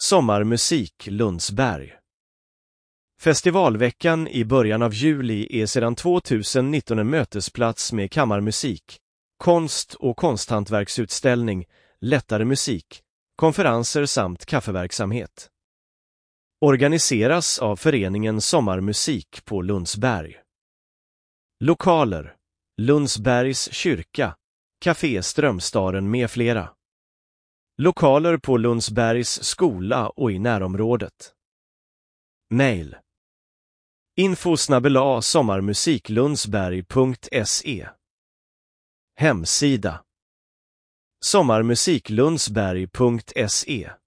Sommarmusik Lundsberg. Festivalveckan i början av juli är sedan 2019 en mötesplats med kammarmusik, konst- och konsthantverksutställning, lättare musik, konferenser samt kaffeverksamhet. Organiseras av föreningen Sommarmusik på Lundsberg. Lokaler: Lundsbergs kyrka, Café Strömstaden med flera. Lokaler på Lundsbergs skola och i närområdet. Mail: info@sommarmusiklundsberg.se. Hemsida: sommarmusiklundsberg.se.